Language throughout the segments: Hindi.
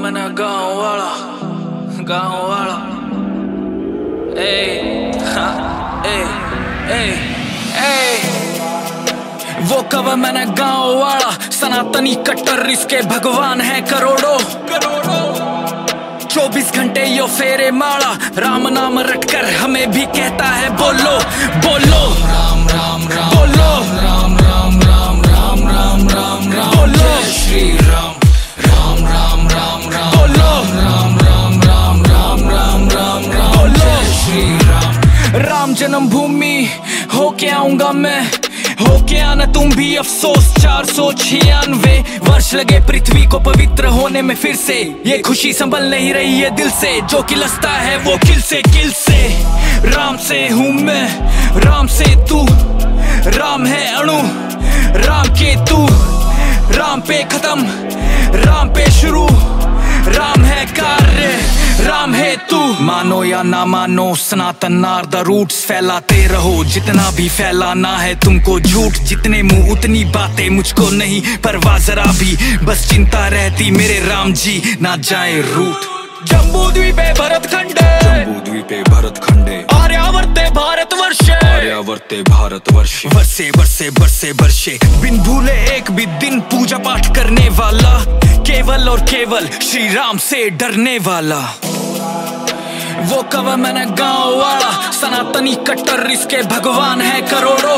मैंने गाँव वाला वो कवा मैंने गाँव वाला सनातनी कट्टर इसके भगवान है करोड़ों 24 घंटे यो फेरे माला राम नाम रटकर हमें भी कहता है बोलो बोलो राम राम राम बोलो राम राम राम राम राम राम राम बोलो श्री राम राम राम राम राम बोलो राम राम राम राम राम राम राम बोलो श्री राम जन्मभूमि होके आऊंगा मैं होके आना तुम भी अफसोस 496 वर्ष लगे पृथ्वी को पवित्र होने में फिर से ये खुशी संभल नहीं रही है दिल से जो कि लसता है वो किल से राम से हूँ मैं राम से तू राम है अणु राम के तू राम पे खत्म राम पे शुरू राम है कार्य राम है तू मानो या ना मानो सनातन नारदा रूट्स फैलाते रहो जितना भी फैलाना है तुमको झूठ जितने मुंह उतनी बातें मुझको नहीं परवाह जरा भी बस चिंता रहती मेरे राम जी ना जाए रूठ जम्बू द्वीपे भरत खंडे आर्यावर्ते भारतवर्षे वर्षे बिन भूले एक भी दिन पूजा पाठ करने वाला केवल और केवल श्री राम से डरने वाला वो कवा मैंने गाँव वाला सनातनी कट्टर इसके भगवान है करोड़ों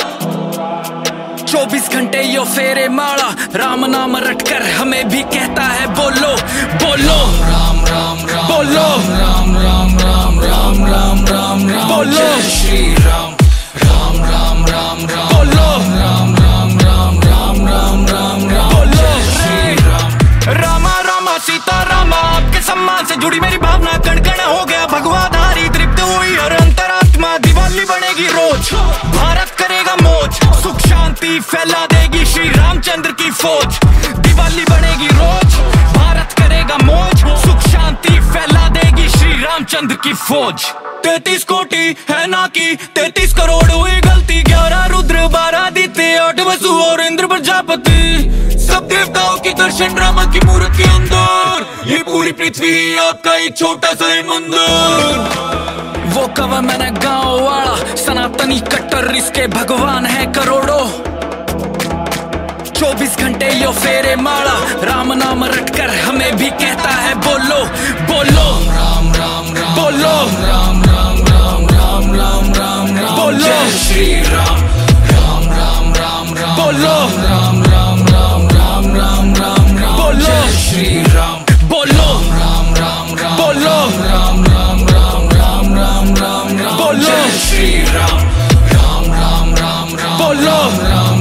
24 घंटे यो फेरे माला राम नाम रटकर हमें भी कहता है बोलो बोलो राम राम राम बोलो राम राम राम राम राम राम राम बोलो श्री राम राम राम राम राम बोलो राम राम राम राम राम राम राम बोलो श्री राम रामा रामा सीता रामा आपके सम्मान से जुड़ी मेरी भावना कण कण हो गया भगवाधारी तृप्त हुई हर अंतरात्मा दिवाली बनेगी रोज भारत करेगा मौज सुख शांति फैला देगी श्री रामचंद्र की फौज दिवाली बनेगी रोज भारत करेगा मौज सुख शांति फैला देगी श्री रामचंद्र की फौज 33 कोटि है ना कि 33 करोड़ हुई गलती 11 रुद्र 12 आदित्य 8 वसु और इंद्र प्रजापति सब देवताओं की दर्शन राम की मूर्त के अंदर ये पूरी पृथ्वी आपका एक छोटा सा मंदिर वो कवा मैंने गाँव वाला सनातनी कट्टर इसके भगवान है करोड़ों 24 घंटे यो फेरे माला राम नाम रटकर हमें भी कहता है बोलो बोलो राम राम राम बोलो राम राम राम राम राम राम राम बोलो श्री राम राम राम राम राम बोलो राम राम राम राम राम राम राम बोलो श्री राम बोलो राम राम राम बोलो राम राम राम राम राम राम राम बोलो श्री राम राम राम राम राम बोलो राम